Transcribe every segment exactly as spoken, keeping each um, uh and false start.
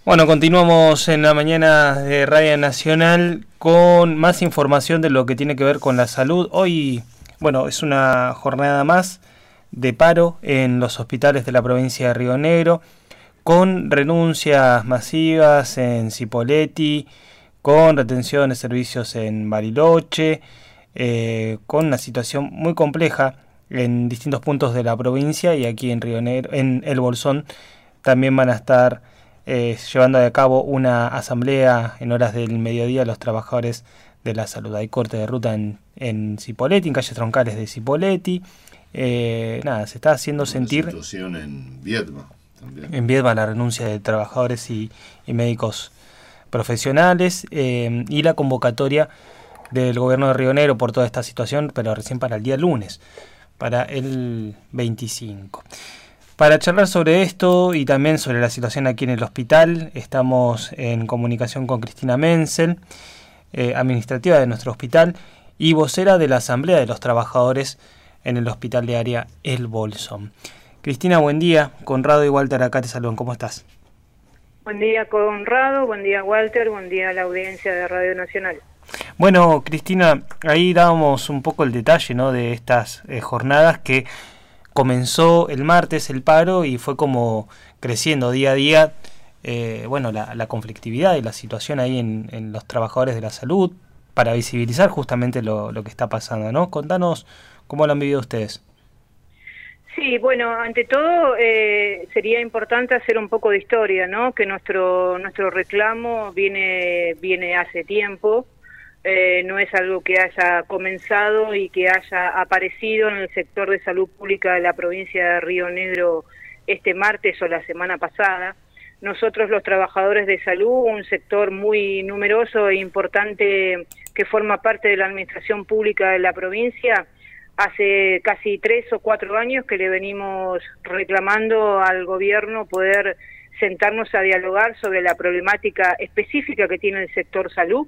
Bueno, continuamos en la mañana de Radio Nacional con más información de lo que tiene que ver con la salud. Hoy, bueno, es una jornada más de paro en los hospitales de la provincia de Río Negro, con renuncias masivas en Cipolletti, con retención de servicios en Bariloche, eh, con una situación muy compleja en distintos puntos de la provincia, y aquí en Río Negro, en El Bolsón, también van a estar Eh, llevando a cabo una asamblea en horas del mediodía los trabajadores de la salud. Hay corte de ruta en, en Cipolletti, en calles troncales de Cipolletti. Eh, nada, se está haciendo una sentir... situación en Viedma también. En Viedma la renuncia de trabajadores y, y médicos profesionales eh, y la convocatoria del gobierno de Río Negro por toda esta situación, pero recién para el día lunes, para el veinticinco. Para charlar sobre esto y también sobre la situación aquí en el hospital, estamos en comunicación con Cristina Menzel, eh, administrativa de nuestro hospital y vocera de la Asamblea de los Trabajadores en el Hospital de Área El Bolsón. Cristina, buen día. Conrado y Walter acá te saludan. ¿Cómo estás? Buen día, Conrado. Buen día, Walter. Buen día a la audiencia de Radio Nacional. Bueno, Cristina, ahí dábamos un poco el detalle, ¿no?, de estas eh, jornadas que comenzó el martes el paro y fue como creciendo día a día, eh, bueno, la, la conflictividad y la situación ahí en, en los trabajadores de la salud, para visibilizar justamente lo, lo que está pasando, ¿no? Contanos cómo lo han vivido ustedes. Sí, bueno, ante todo eh, sería importante hacer un poco de historia, ¿no? Que nuestro nuestro reclamo viene viene hace tiempo. Eh, no es algo que haya comenzado y que haya aparecido en el sector de salud pública de la provincia de Río Negro este martes o la semana pasada. Nosotros, los trabajadores de salud, un sector muy numeroso e importante que forma parte de la administración pública de la provincia, hace casi tres o cuatro años que le venimos reclamando al gobierno poder sentarnos a dialogar sobre la problemática específica que tiene el sector salud.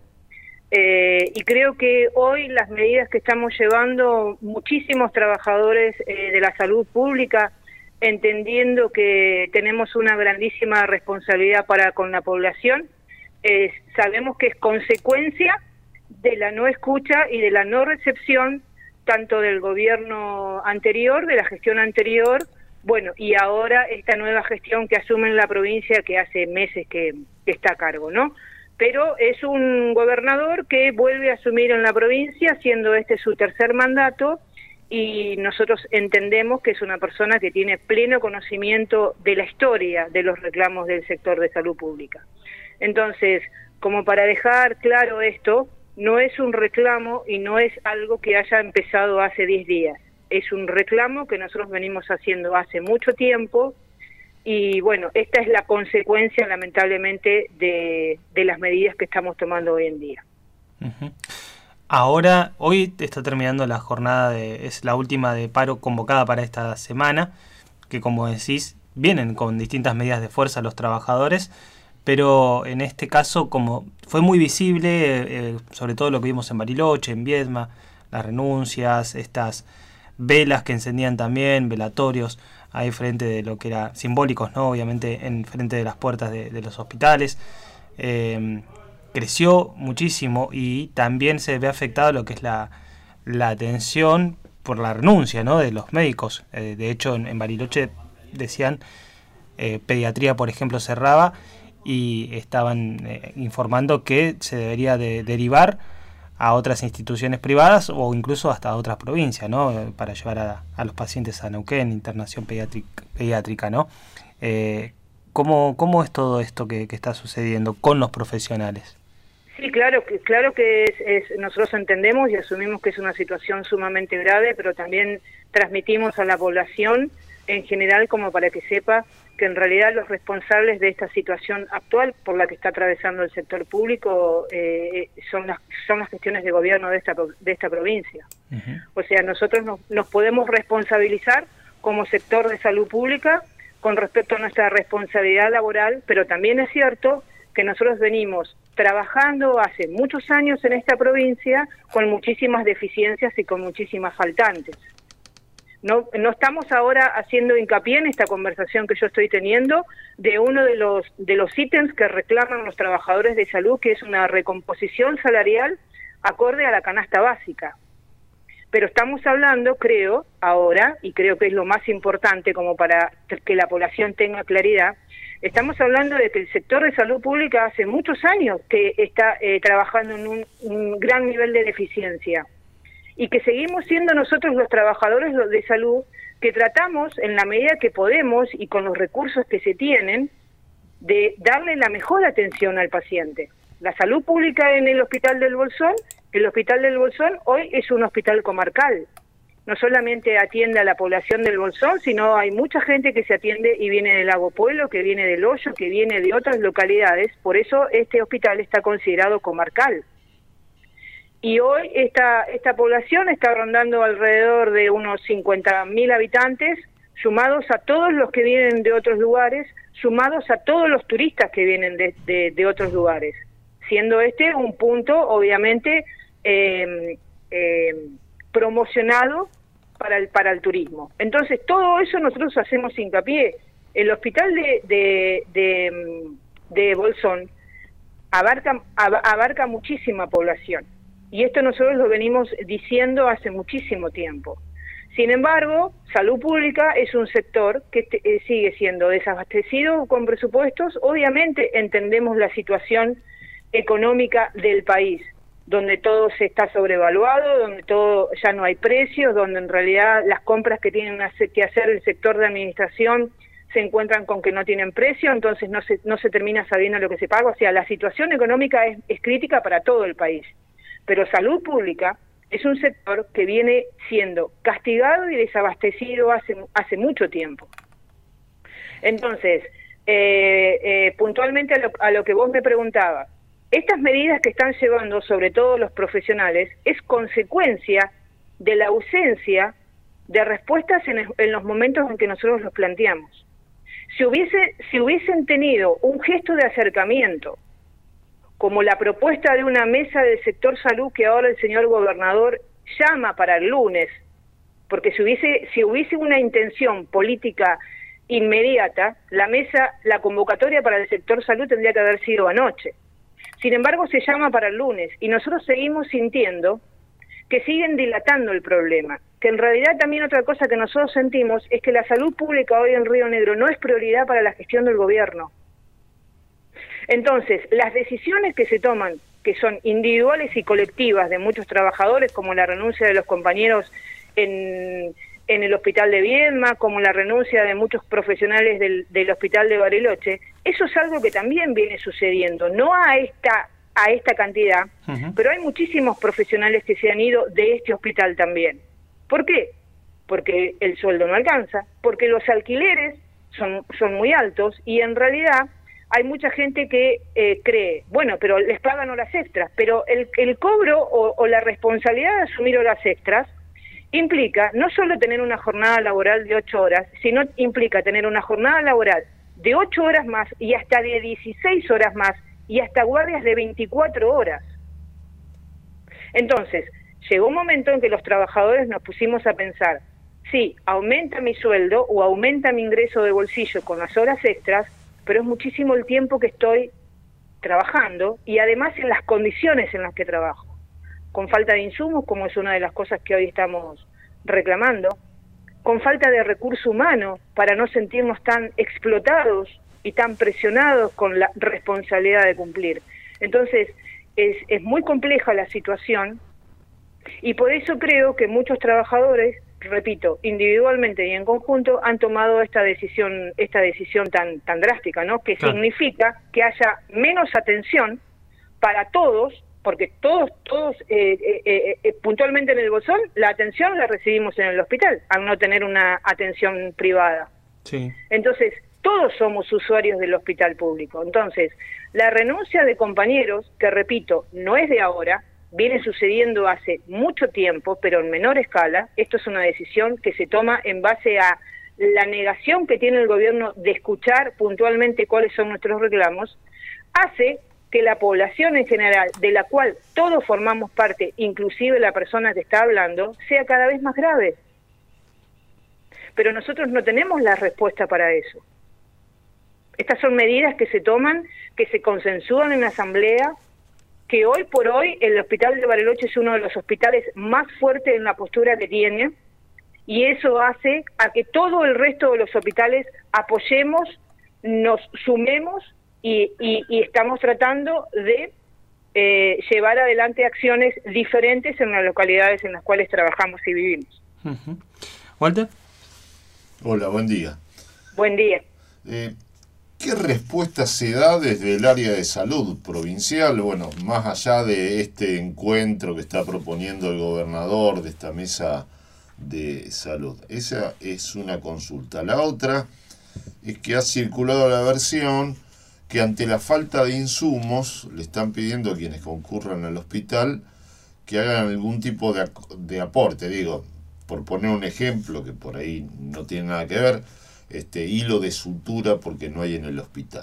Eh, y creo que hoy las medidas que estamos llevando muchísimos trabajadores eh, de la salud pública, entendiendo que tenemos una grandísima responsabilidad para con la población, eh, sabemos que es consecuencia de la no escucha y de la no recepción tanto del gobierno anterior, de la gestión anterior, bueno, y ahora esta nueva gestión que asume en la provincia, que hace meses que, que está a cargo, ¿no? Pero es un gobernador que vuelve a asumir en la provincia, siendo este su tercer mandato, y nosotros entendemos que es una persona que tiene pleno conocimiento de la historia de los reclamos del sector de salud pública. Entonces, como para dejar claro esto, no es un reclamo y no es algo que haya empezado hace diez días. Es un reclamo que nosotros venimos haciendo hace mucho tiempo. Y bueno, esta es la consecuencia, lamentablemente, de, de las medidas que estamos tomando hoy en día. Uh-huh. Ahora, hoy está terminando la jornada, de, es la última de paro convocada para esta semana, que como decís, vienen con distintas medidas de fuerza los trabajadores, pero en este caso, como fue muy visible, eh, sobre todo lo que vimos en Bariloche, en Viedma, las renuncias, estas velas que encendían también, velatorios, ahí frente de lo que era simbólicos, ¿no? Obviamente en frente de las puertas de, de los hospitales, eh, creció muchísimo y también se ve afectado lo que es la, la atención por la renuncia, ¿no?, de los médicos. Eh, de hecho, en, en Bariloche decían, eh, pediatría, por ejemplo, cerraba y estaban eh, informando que se debería de derivar a otras instituciones privadas o incluso hasta a otras provincias, ¿no?, para llevar a, a los pacientes a Neuquén, internación pediátrica, pediátrica ¿no? Eh, ¿cómo, ¿Cómo es todo esto que, que está sucediendo con los profesionales? Sí, claro que claro que es, es, nosotros entendemos y asumimos que es una situación sumamente grave, pero también transmitimos a la población en general como para que sepa que en realidad los responsables de esta situación actual por la que está atravesando el sector público eh, son las son las gestiones de gobierno de esta de esta provincia. Uh-huh. O sea, nosotros nos, nos podemos responsabilizar como sector de salud pública con respecto a nuestra responsabilidad laboral, pero también es cierto que nosotros venimos trabajando hace muchos años en esta provincia con muchísimas deficiencias y con muchísimas faltantes. No, no estamos ahora haciendo hincapié en esta conversación que yo estoy teniendo de uno de los, de los ítems que reclaman los trabajadores de salud, que es una recomposición salarial acorde a la canasta básica. Pero estamos hablando, creo, ahora, y creo que es lo más importante como para que la población tenga claridad, estamos hablando de que el sector de salud pública hace muchos años que está eh, trabajando en un, un gran nivel de deficiencia y que seguimos siendo nosotros los trabajadores de salud que tratamos en la medida que podemos y con los recursos que se tienen de darle la mejor atención al paciente. La salud pública en el Hospital del Bolsón, el Hospital del Bolsón hoy es un hospital comarcal. No solamente atiende a la población del Bolsón, sino hay mucha gente que se atiende y viene del Lago Pueblo, que viene del Hoyo, que viene de otras localidades. Por eso este hospital está considerado comarcal. Y hoy esta, esta población está rondando alrededor de unos cincuenta mil habitantes, sumados a todos los que vienen de otros lugares, sumados a todos los turistas que vienen de, de, de otros lugares, siendo este un punto, obviamente, eh, eh, promocionado para el, para el turismo. Entonces, todo eso nosotros hacemos hincapié. El hospital de, de, de, de Bolsón abarca, abarca muchísima población. Y esto nosotros lo venimos diciendo hace muchísimo tiempo. Sin embargo, salud pública es un sector que eh, sigue siendo desabastecido con presupuestos. Obviamente entendemos la situación económica del país, donde todo se está sobrevaluado, donde todo ya no hay precios, donde en realidad las compras que tienen que hacer el sector de administración se encuentran con que no tienen precio, entonces no se, no se termina sabiendo lo que se paga. O sea, la situación económica es, es crítica para todo el país. Pero salud pública es un sector que viene siendo castigado y desabastecido hace, hace mucho tiempo. Entonces, eh, eh, puntualmente a lo, a lo que vos me preguntabas, estas medidas que están llevando, sobre todo los profesionales, es consecuencia de la ausencia de respuestas en, en los momentos en que nosotros los planteamos. Si hubiese, si hubiesen tenido un gesto de acercamiento, como la propuesta de una mesa del sector salud que ahora el señor gobernador llama para el lunes, porque si hubiese, si hubiese una intención política inmediata, la mesa, la convocatoria para el sector salud tendría que haber sido anoche. Sin embargo, se llama para el lunes y nosotros seguimos sintiendo que siguen dilatando el problema, que en realidad también otra cosa que nosotros sentimos es que la salud pública hoy en Río Negro no es prioridad para la gestión del gobierno. Entonces, las decisiones que se toman, que son individuales y colectivas de muchos trabajadores, como la renuncia de los compañeros en, en el hospital de Viedma, como la renuncia de muchos profesionales del, del hospital de Bariloche, eso es algo que también viene sucediendo, no a esta, a esta cantidad, uh-huh. pero hay muchísimos profesionales que se han ido de este hospital también. ¿Por qué? Porque el sueldo no alcanza, porque los alquileres son, son muy altos y en realidad hay mucha gente que eh, cree, bueno, pero les pagan horas extras, pero el, el cobro o, o la responsabilidad de asumir horas extras implica no solo tener una jornada laboral de ocho horas, sino implica tener una jornada laboral de ocho horas más y hasta de dieciséis horas más y hasta guardias de veinticuatro horas. Entonces, llegó un momento en que los trabajadores nos pusimos a pensar, sí, aumenta mi sueldo o aumenta mi ingreso de bolsillo con las horas extras, pero es muchísimo el tiempo que estoy trabajando y además en las condiciones en las que trabajo, con falta de insumos, como es una de las cosas que hoy estamos reclamando, con falta de recurso humano para no sentirnos tan explotados y tan presionados con la responsabilidad de cumplir. Entonces, es, es muy compleja la situación y por eso creo que muchos trabajadores, repito, individualmente y en conjunto, han tomado esta decisión, esta decisión tan, tan drástica, ¿no? Que claro. significa que haya menos atención para todos, porque todos, todos, eh, eh, eh, puntualmente en el Bolsón, la atención la recibimos en el hospital, al no tener una atención privada. Sí. Entonces, todos somos usuarios del hospital público. Entonces, la renuncia de compañeros, que repito, no es de ahora, viene sucediendo hace mucho tiempo, pero en menor escala. Esto es una decisión que se toma en base a la negación que tiene el gobierno de escuchar puntualmente cuáles son nuestros reclamos, hace que la población en general, de la cual todos formamos parte, inclusive la persona que está hablando, sea cada vez más grave. pero nosotros no tenemos la respuesta para eso. Estas son medidas que se toman, que se consensúan en la asamblea, que hoy por hoy el hospital de Bariloche es uno de los hospitales más fuertes en la postura que tiene, y eso hace a que todo el resto de los hospitales apoyemos, nos sumemos y, y, y estamos tratando de eh, llevar adelante acciones diferentes en las localidades en las cuales trabajamos y vivimos. Uh-huh. Walter. Hola, buen día. Buen día. Eh, ¿Qué respuesta se da desde el área de salud provincial? Bueno, más allá de este encuentro que está proponiendo el gobernador, de esta mesa de salud. Esa es una consulta. La otra es que ha circulado la versión que ante la falta de insumos le están pidiendo a quienes concurran al hospital que hagan algún tipo de, de aporte. Digo, por poner un ejemplo que por ahí no tiene nada que ver, este hilo de sutura porque no hay en el hospital.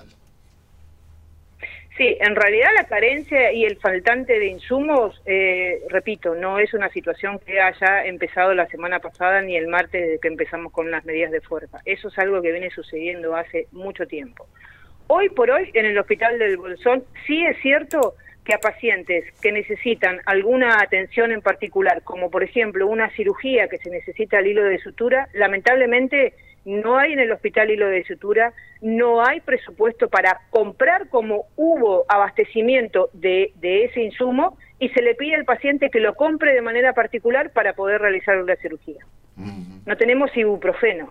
Sí, en realidad la carencia y el faltante de insumos, eh, repito, no es una situación que haya empezado la semana pasada ni el martes desde que empezamos con las medidas de fuerza. Eso es algo que viene sucediendo hace mucho tiempo. Hoy por hoy en el Hospital del Bolsón sí es cierto que a pacientes que necesitan alguna atención en particular, como por ejemplo una cirugía que se necesita el hilo de sutura, lamentablemente no hay en el hospital hilo de sutura, no hay presupuesto para comprar como hubo abastecimiento de, de ese insumo y se le pide al paciente que lo compre de manera particular para poder realizar una cirugía. Uh-huh. No tenemos ibuprofeno.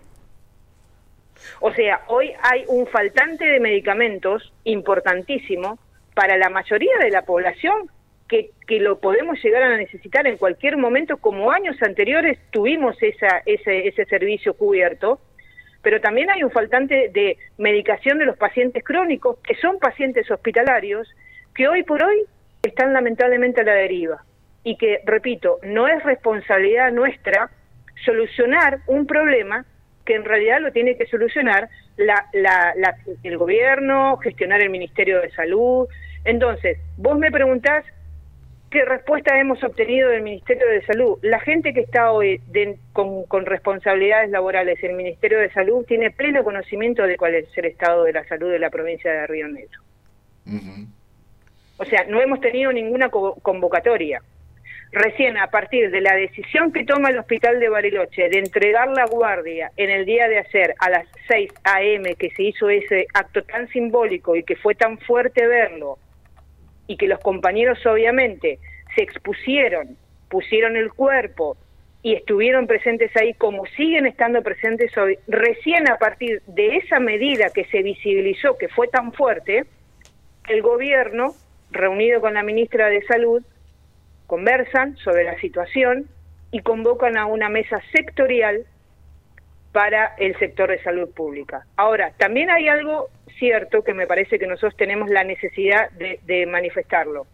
O sea, hoy hay un faltante de medicamentos importantísimo para la mayoría de la población que, que lo podemos llegar a necesitar en cualquier momento, como años anteriores tuvimos esa, ese, ese servicio cubierto, pero también hay un faltante de medicación de los pacientes crónicos, que son pacientes hospitalarios, que hoy por hoy están lamentablemente a la deriva. Y que, repito, no es responsabilidad nuestra solucionar un problema que en realidad lo tiene que solucionar la, la, la, el gobierno, gestionar el Ministerio de Salud. Entonces, vos me preguntás qué respuesta hemos obtenido del Ministerio de Salud. La gente que está hoy de, con, con responsabilidades laborales en el Ministerio de Salud tiene pleno conocimiento de cuál es el estado de la salud de la provincia de Río Negro. Uh-huh. O sea, no hemos tenido ninguna co- convocatoria. Recién a partir de la decisión que toma el Hospital de Bariloche de entregar la guardia en el día de ayer a las seis a eme, que se hizo ese acto tan simbólico y que fue tan fuerte verlo, y que los compañeros obviamente se expusieron, pusieron el cuerpo y estuvieron presentes ahí como siguen estando presentes hoy, recién a partir de esa medida que se visibilizó, que fue tan fuerte, el gobierno, reunido con la ministra de Salud, conversan sobre la situación y convocan a una mesa sectorial para el sector de salud pública. Ahora, también hay algo cierto que me parece que nosotros tenemos la necesidad de, de manifestarlo.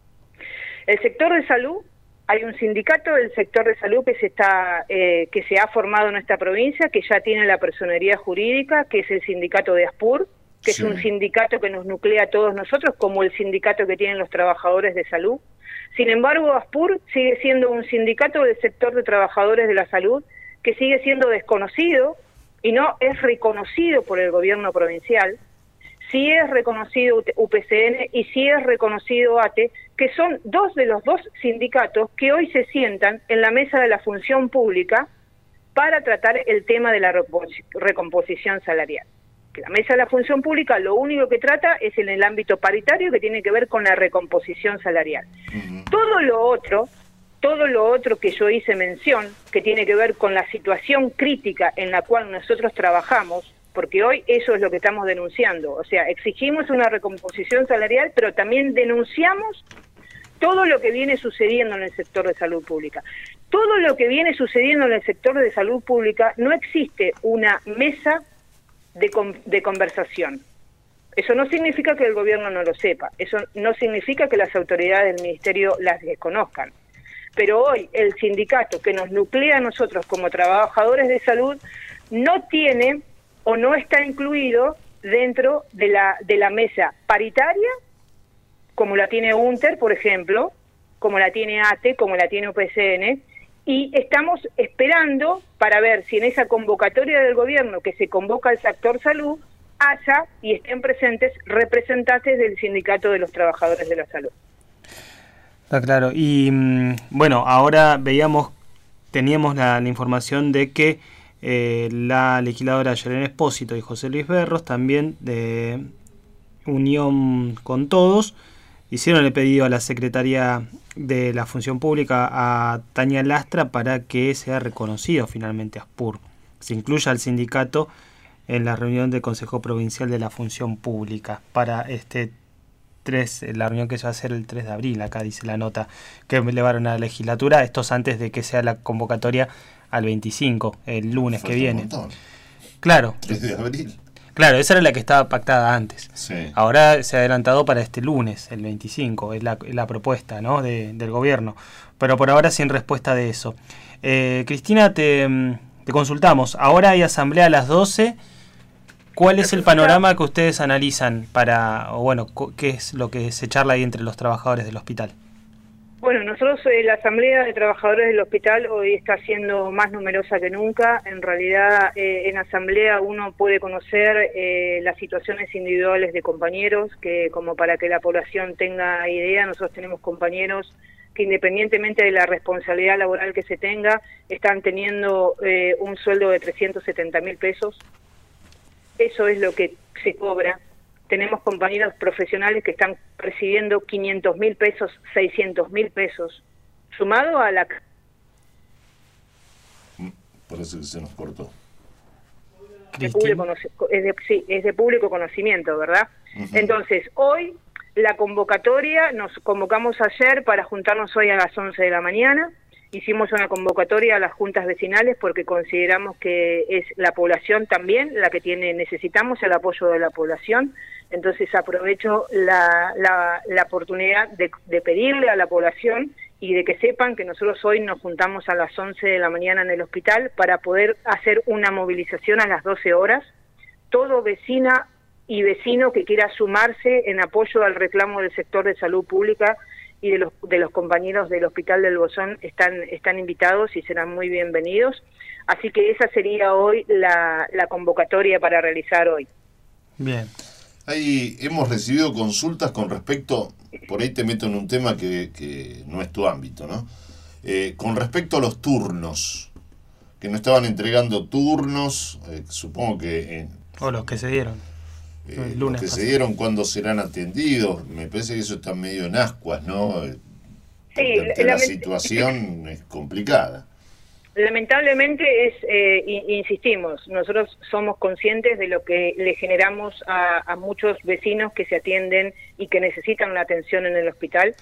El sector de salud, hay un sindicato del sector de salud que se está eh, que se ha formado en esta provincia, que ya tiene la personería jurídica, que es el sindicato de ASPUR, que sí. Es un sindicato que nos nuclea a todos nosotros, como el sindicato que tienen los trabajadores de salud. Sin embargo, ASPUR sigue siendo un sindicato del sector de trabajadores de la salud que sigue siendo desconocido y no es reconocido por el gobierno provincial. Sí es reconocido U P C N y sí es reconocido ATE, que son dos de los dos sindicatos que hoy se sientan en la mesa de la función pública para tratar el tema de la recomposición salarial. Que la mesa de la función pública lo único que trata es en el ámbito paritario, que tiene que ver con la recomposición salarial. Uh-huh. Todo lo otro, todo lo otro que yo hice mención, que tiene que ver con la situación crítica en la cual nosotros trabajamos, porque hoy eso es lo que estamos denunciando, o sea, exigimos una recomposición salarial, pero también denunciamos todo lo que viene sucediendo en el sector de salud pública. Todo lo que viene sucediendo en el sector de salud pública, no existe una mesa de, de conversación. Eso no significa que el gobierno no lo sepa, eso no significa que las autoridades del ministerio las desconozcan. Pero hoy el sindicato que nos nuclea a nosotros como trabajadores de salud no tiene o no está incluido dentro de la, de la mesa paritaria, como la tiene UNTER, por ejemplo, como la tiene ATE, como la tiene U P C N, y estamos esperando para ver si en esa convocatoria del gobierno que se convoca al sector salud haya y estén presentes representantes del Sindicato de los Trabajadores de la Salud. Está claro. Y bueno, ahora veíamos, teníamos la, la información de que eh, la legisladora Yarena Espósito y José Luis Berros, también de Unión con Todos, hicieron el pedido a la Secretaría de la Función Pública, a Tania Lastra, para que sea reconocido finalmente ASPUR, se incluya al sindicato en la reunión del Consejo Provincial de la Función Pública para este tres, la reunión que se va a hacer el tres de abril, acá dice la nota, que elevaron a la legislatura, esto es antes de que sea la convocatoria al veinticinco, el lunes Falta que viene. Claro. tres de abril. Claro, esa era la que estaba pactada antes. Sí. Ahora se ha adelantado para este lunes, el veinticinco, es la, la propuesta, ¿no?, de, del gobierno. Pero por ahora sin respuesta de eso. Eh, Cristina, te, te consultamos. Ahora hay asamblea a las doce. ¿Cuál es el panorama que ustedes analizan para, o bueno, qué es lo que se charla ahí entre los trabajadores del hospital? Bueno, nosotros, eh, la Asamblea de Trabajadores del Hospital hoy está siendo más numerosa que nunca. En realidad, eh, en Asamblea uno puede conocer eh, las situaciones individuales de compañeros, que como para que la población tenga idea, nosotros tenemos compañeros que independientemente de la responsabilidad laboral que se tenga, están teniendo eh, un sueldo de trescientos setenta mil pesos. Eso es lo que se cobra. Tenemos compañeros profesionales que están recibiendo quinientos mil pesos, seiscientos mil pesos, sumado a la... Parece que se nos cortó. De público, es, de, sí, es de público conocimiento, ¿verdad? Uh-huh. Entonces, hoy la convocatoria, nos convocamos ayer para juntarnos hoy a las once de la mañana. Hicimos una convocatoria a las juntas vecinales porque consideramos que es la población también la que tiene, necesitamos el apoyo de la población. Entonces aprovecho la, la, la oportunidad de, de pedirle a la población y de que sepan que nosotros hoy nos juntamos a las once de la mañana en el hospital para poder hacer una movilización a las doce horas. Todo vecina y vecino que quiera sumarse en apoyo al reclamo del sector de salud pública y de los de los compañeros del Hospital del Bolsón están están invitados y serán muy bienvenidos. Así que esa sería hoy la, la convocatoria para realizar hoy. Bien. Ahí hemos recibido consultas con respecto, por ahí te meto en un tema que, que no es tu ámbito, ¿no? Eh, con respecto a los turnos, que no estaban entregando turnos, eh, supongo que... Eh, o los que se dieron. Eh, el lunes los que pasado. Se dieron, ¿cuándo serán atendidos? Me parece que eso está medio en ascuas, ¿no? Sí, la, la situación es complicada. Lamentablemente es, eh, insistimos, nosotros somos conscientes de lo que le generamos a, a muchos vecinos que se atienden y que necesitan la atención en el hospital.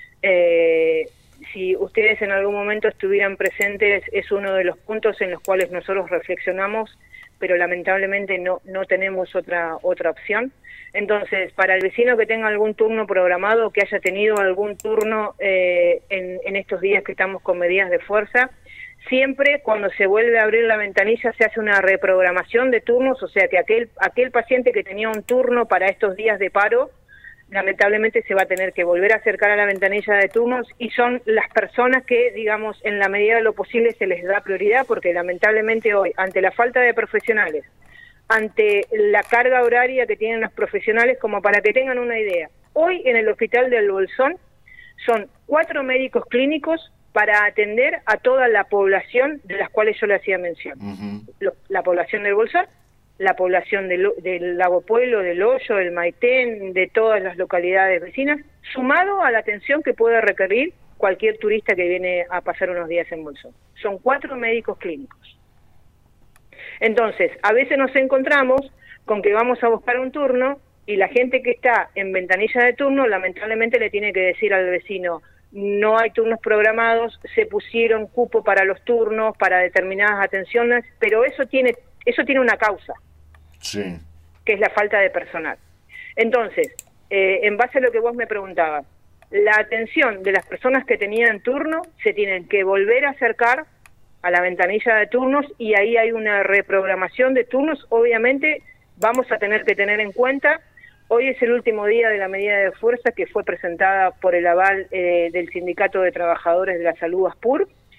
Eh, si ustedes en algún momento estuvieran presentes, es uno de los puntos en los cuales nosotros reflexionamos, pero lamentablemente no no tenemos otra otra opción. Entonces, para el vecino que tenga algún turno programado, que haya tenido algún turno eh, en, en estos días que estamos con medidas de fuerza, siempre cuando se vuelve a abrir la ventanilla se hace una reprogramación de turnos, o sea que aquel aquel paciente que tenía un turno para estos días de paro, lamentablemente se va a tener que volver a acercar a la ventanilla de turnos y son las personas que, digamos, en la medida de lo posible se les da prioridad porque lamentablemente hoy, ante la falta de profesionales, ante la carga horaria que tienen los profesionales, como para que tengan una idea, hoy en el Hospital del Bolsón son cuatro médicos clínicos para atender a toda la población de las cuales yo le hacía mención. Uh-huh. La población del Bolsón, la población del, del Lago Pueblo, del Hoyo, del Maitén, de todas las localidades vecinas, sumado a la atención que puede requerir cualquier turista que viene a pasar unos días en Bolsón. Son cuatro médicos clínicos. Entonces, a veces nos encontramos con que vamos a buscar un turno y la gente que está en ventanilla de turno lamentablemente le tiene que decir al vecino: no hay turnos programados, se pusieron cupo para los turnos, para determinadas atenciones, pero eso tiene eso tiene una causa, sí, que es la falta de personal. Entonces, eh, en base a lo que vos me preguntabas, la atención de las personas que tenían turno se tienen que volver a acercar a la ventanilla de turnos y ahí hay una reprogramación de turnos. Obviamente vamos a tener que tener en cuenta, hoy es el último día de la medida de fuerza que fue presentada por el aval eh, del Sindicato de Trabajadores de la Salud ASPUR.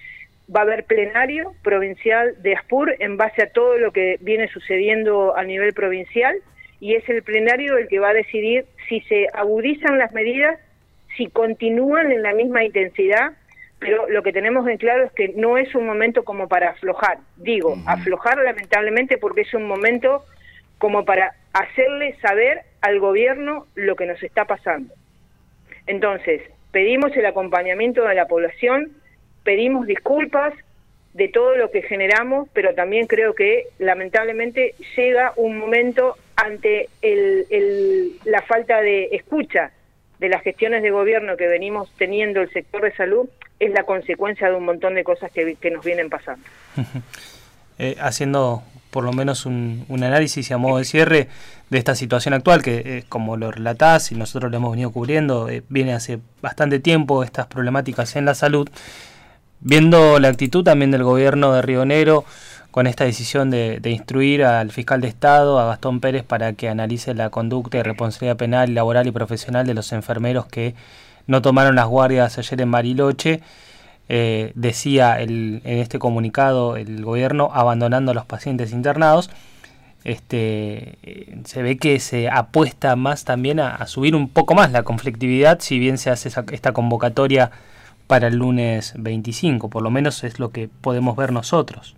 va a haber plenario provincial de ASPUR en base a todo lo que viene sucediendo a nivel provincial, y es el plenario el que va a decidir si se agudizan las medidas, si continúan en la misma intensidad, pero lo que tenemos en claro es que no es un momento como para aflojar. Digo, uh-huh. aflojar lamentablemente porque es un momento como para hacerle saber al gobierno lo que nos está pasando. Entonces, pedimos el acompañamiento de la población, pedimos disculpas de todo lo que generamos, pero también creo que lamentablemente llega un momento ante el, el, la falta de escucha de las gestiones de gobierno que venimos teniendo el sector de salud, es la consecuencia de un montón de cosas que, que nos vienen pasando. eh, haciendo por lo menos un, un análisis y a modo de cierre de esta situación actual, que eh, como lo relatás y nosotros lo hemos venido cubriendo, eh, viene hace bastante tiempo estas problemáticas en la salud, viendo la actitud también del gobierno de Río Negro con esta decisión de, de instruir al fiscal de Estado, a Gastón Pérez, para que analice la conducta y responsabilidad penal, laboral y profesional de los enfermeros que no tomaron las guardias ayer en Bariloche. Eh, decía el, en este comunicado el gobierno abandonando a los pacientes internados. Este, eh, se ve que se apuesta más también a, a subir un poco más la conflictividad, si bien se hace esa, esta convocatoria para el lunes veinticinco, por lo menos es lo que podemos ver nosotros.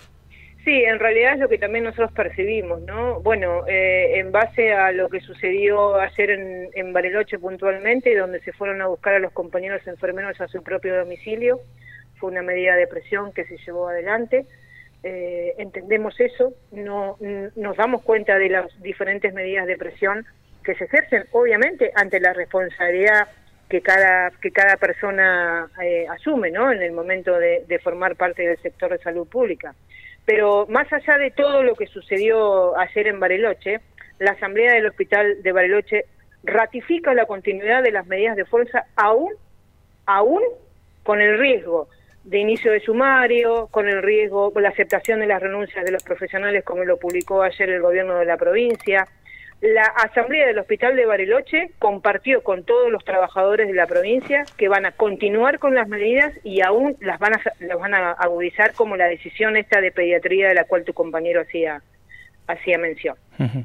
Sí, en realidad es lo que también nosotros percibimos, ¿no? Bueno, eh, en base a lo que sucedió ayer en, en Bariloche puntualmente, donde se fueron a buscar a los compañeros enfermeros a su propio domicilio, fue una medida de presión que se llevó adelante. Eh, entendemos eso, no nos damos cuenta de las diferentes medidas de presión que se ejercen, obviamente, ante la responsabilidad que cada que cada persona eh, asume, ¿no? En el momento de, de formar parte del sector de salud pública. Pero más allá de todo lo que sucedió ayer en Bariloche, la Asamblea del Hospital de Bariloche ratifica la continuidad de las medidas de fuerza aún, aún con el riesgo de inicio de sumario, con el riesgo, con la aceptación de las renuncias de los profesionales, como lo publicó ayer el gobierno de la provincia. La Asamblea del Hospital de Bariloche compartió con todos los trabajadores de la provincia que van a continuar con las medidas y aún las van a, las van a agudizar, como la decisión esta de pediatría de la cual tu compañero hacía, hacía mención. Uh-huh.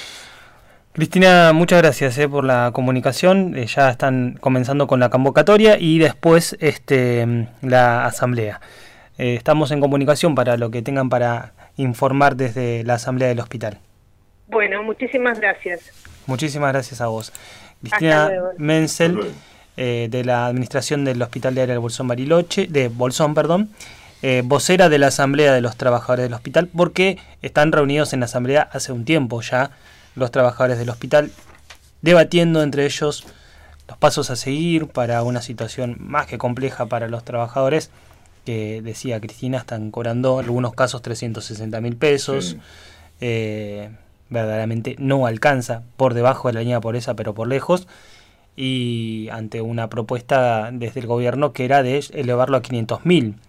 Cristina, muchas gracias eh, por la comunicación. Eh, ya están comenzando con la convocatoria y después este la asamblea. Eh, estamos en comunicación para lo que tengan para informar desde la Asamblea del Hospital. Bueno, muchísimas gracias. Muchísimas gracias a vos. Cristina Menzel, eh, de la Administración del Hospital de Área del Bolsón Bariloche, de Bolsón, perdón, eh, vocera de la Asamblea de los Trabajadores del Hospital, porque están reunidos en la Asamblea hace un tiempo ya los trabajadores del hospital, debatiendo entre ellos los pasos a seguir para una situación más que compleja para los trabajadores, que decía Cristina, están cobrando en algunos casos trescientos sesenta mil pesos, sí. eh, verdaderamente no alcanza, por debajo de la línea de pobreza, pero por lejos, y ante una propuesta desde el gobierno que era de elevarlo a quinientos mil.